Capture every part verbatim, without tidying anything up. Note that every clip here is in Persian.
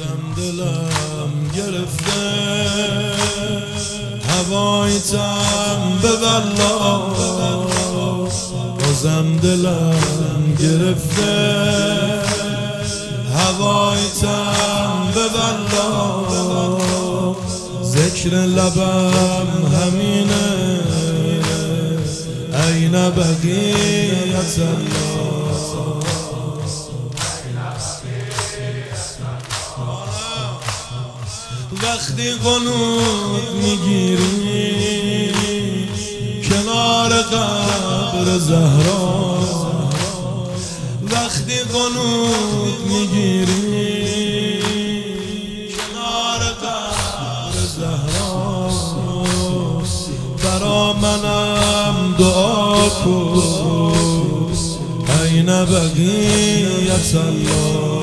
بازم دلم گرفته هوای تن به والله، بازم دلم گرفته هوای تن به والله. ذکر لبم همینه این بقیت الله. وقتی قنوت میگیری کنار قبر زهرا، وقتی قنوت میگیری کنار قبر زهرا، برا منم دعا کن این بقیت الله.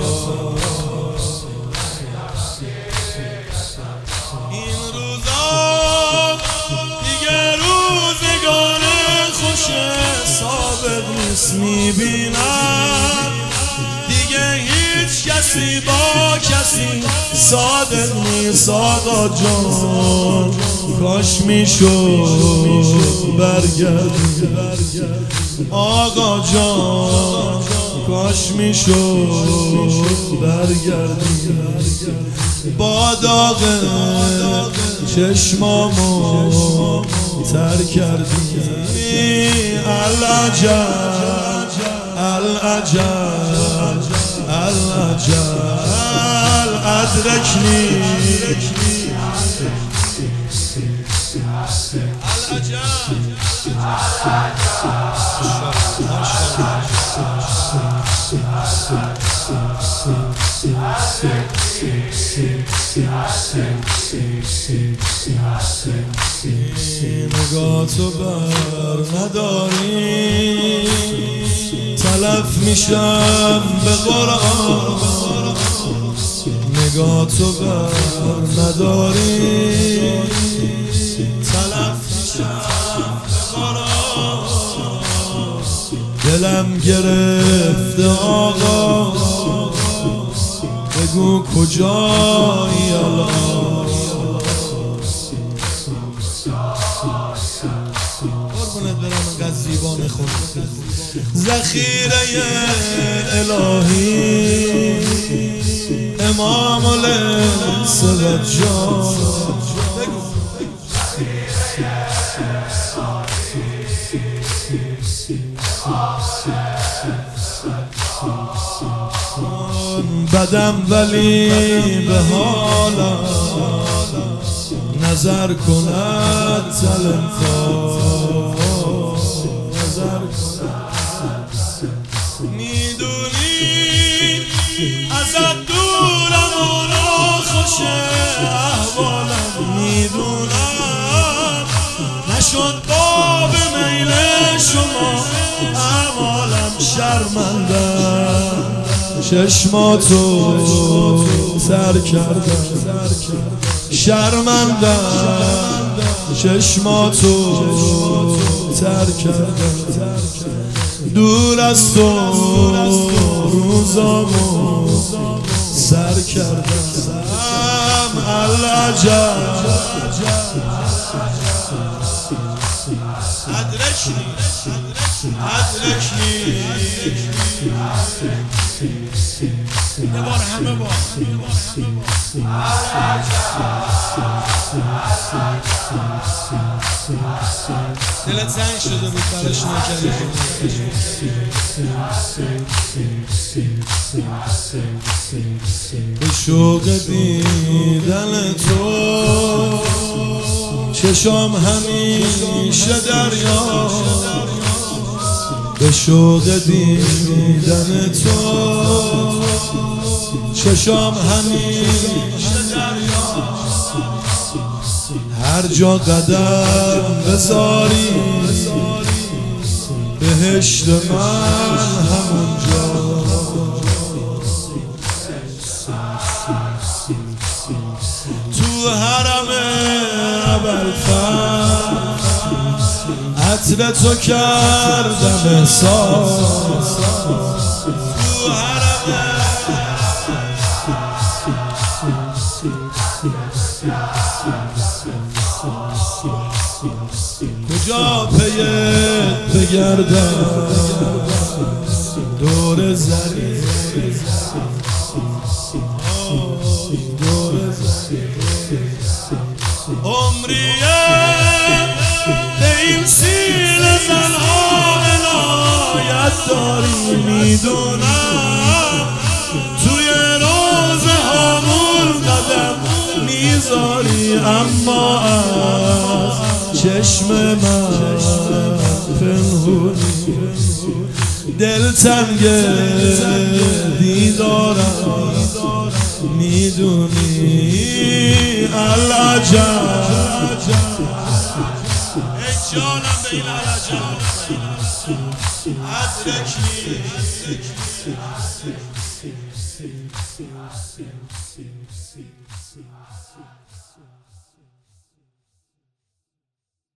میبینم دیگه هیچ کسی با کسی صادق نیست. آقا جان کاش میشد برگردی، آقا جان کاش میشد برگردی، با داغ چشمامو تر کردی. العجب العجب العجب ادرکنی نگاه تو بر نداری تلف میشم به قرآن، نگاه تو بر نداری تلف میشم به قرآن. دلم گرفته آقا بگو کجایی الان، قربونت برم انقدر زیبا نخون. ذخیره الهی امام الانس و جان، بدم ولی به حالم نظر کند تلنفار، نظر کند. میدونی ازت دورم و ناخوش احوالم، میدونم نشد باب میل شما اعمالم. شرمندم چشماتو سر کردم، شرمندم چشماتو تر کردم. دور از تو روزامو سر کردم. العجب ادرکنی ادرکنی یه بار همه بار دلت زنگ شده بود براش نکردی به شوق دیدن تو چشام همیشه دریا، به شوق دیدن تو چشام همیشه دریا. هر جا قدم بذاری بهشت من همونجا. تو حرم ابوالفضل عطر تو کردم احساس، تو حرم بگردم دور زری دور زری عمریه به این سینه زنها عنایت داری میدونم توی روزه هامون قدم میذاری اما از چشم من پنهونی دلتنگ دیدارم میدونی العجب ای جانم به این العجب ادرکنی